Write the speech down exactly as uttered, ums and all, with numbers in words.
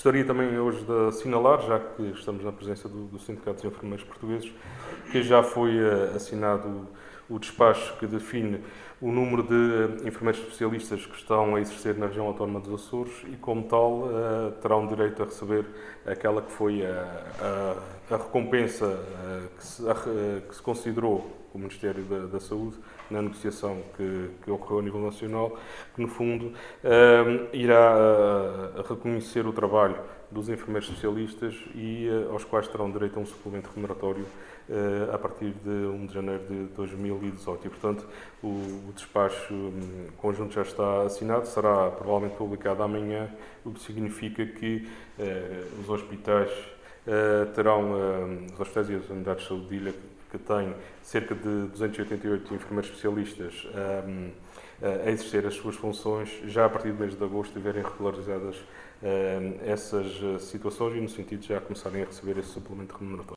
Gostaria também hoje de assinalar, já que estamos na presença do, do Sindicato dos Enfermeiros Portugueses, que já foi uh, assinado o, o despacho que define o número de enfermeiros especialistas que estão a exercer na região autónoma dos Açores e, como tal, uh, terão direito a receber aquela que foi a, a, a recompensa uh, que, se, a, que se considerou o Ministério da, da Saúde na negociação que, que ocorreu a nível nacional, que no fundo uh, irá uh, reconhecer o trabalho dos enfermeiros especialistas e uh, aos quais terão direito a um suplemento remuneratório uh, a partir de um de janeiro de dois mil e dezoito. E, portanto, o, o despacho um, conjunto já está assinado, será provavelmente publicado amanhã, o que significa que uh, os hospitais uh, terão, uh, os hospitais e as unidades de saúde de ilha, que tem cerca de duzentos e oitenta e oito enfermeiros especialistas um, a exercer as suas funções, já a partir do mês de agosto estiverem regularizadas um, essas situações e no sentido de já começarem a receber esse suplemento remuneratório.